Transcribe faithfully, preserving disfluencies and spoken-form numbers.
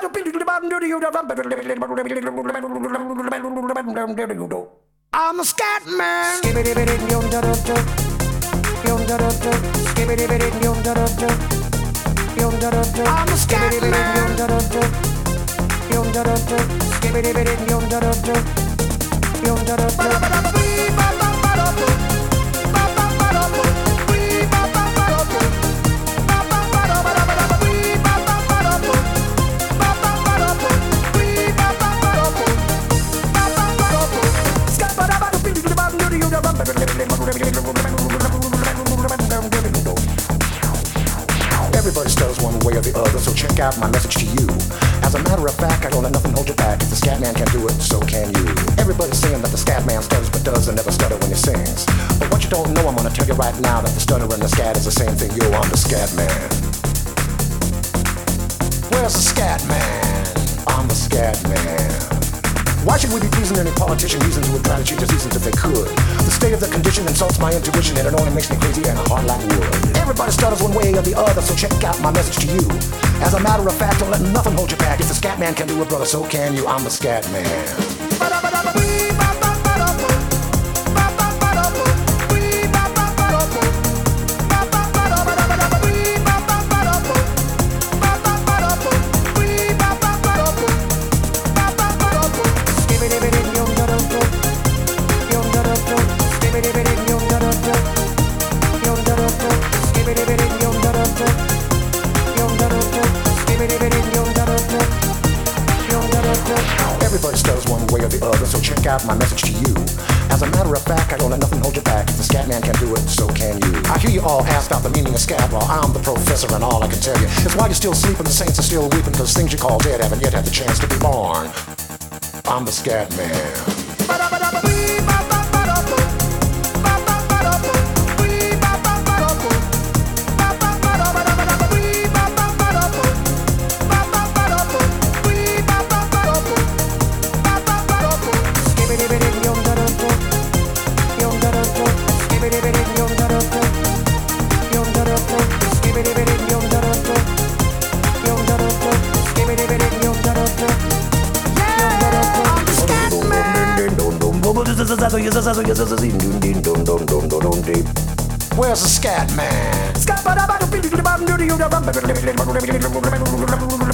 I'm a scat man. I'm a scat Everybody stutters one way or the other, so check out my message to you. As a matter of fact, I don't let nothing hold you back. If the scat man can do it, so can you. Everybody's saying that the scat man stutters but does and never stutter when he sings. But what you don't know, I'm gonna tell you right now that the stutter and the scat is the same thing. Yo, I'm the scat man. Where's the scat man? I'm the scat man. Why should we be pleasing any politician reasons who would try to change the seasons if they could? The state of the condition insults my intuition and it only makes me crazy and a heart like wood. Everybody stutters one way or the other, so check out my message to you. As a matter of fact, don't let nothing hold you back. If the scat man can do it, brother, so can you. I'm the scat man. Everybody stutters one way or the other, so check out my message to you. As a matter of fact, I don't let nothing hold you back. If the scat man can do it, so can you. I hear you all ask about the meaning of scat. Well, I'm the professor and all I can tell you is why you're still sleeping, the saints are still weeping, cause things you call dead haven't yet had the chance to be born. I'm the scat man. Where's the scat man?